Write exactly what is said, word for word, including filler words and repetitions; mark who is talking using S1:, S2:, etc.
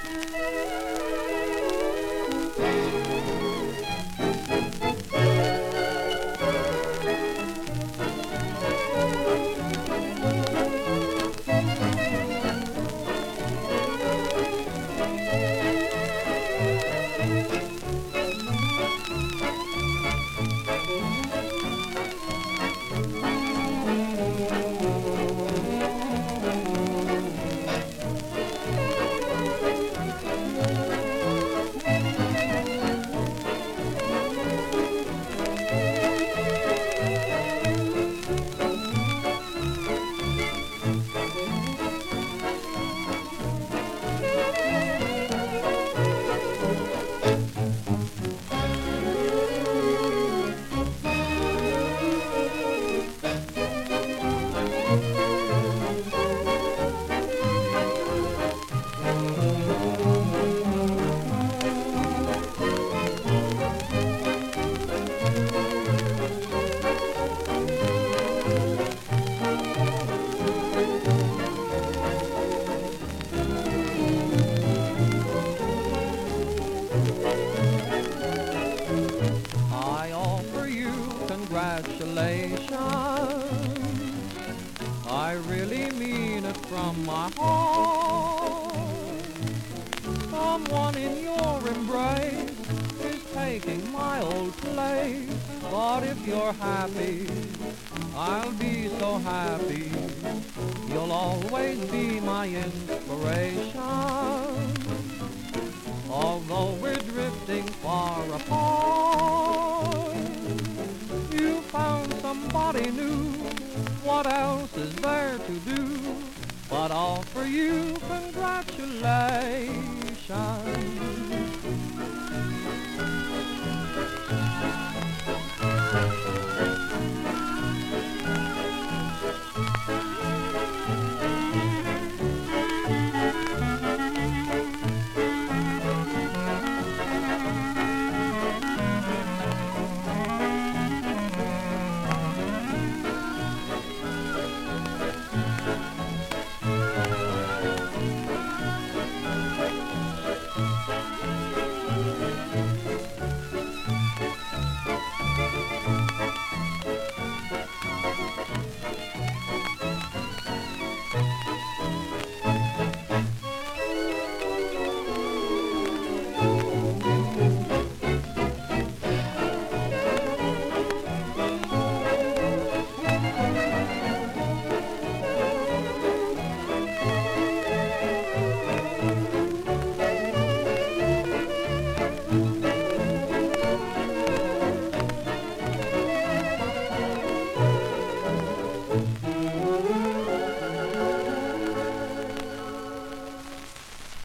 S1: I offer you congratulations. I really mean it from my heart. Someone in your embrace is taking my old place. But if you're happy, I'll be so happy. You'll always be my inspiration. Although we're drifting far apart, you found somebody new. What else is there to do but offer you congratulations?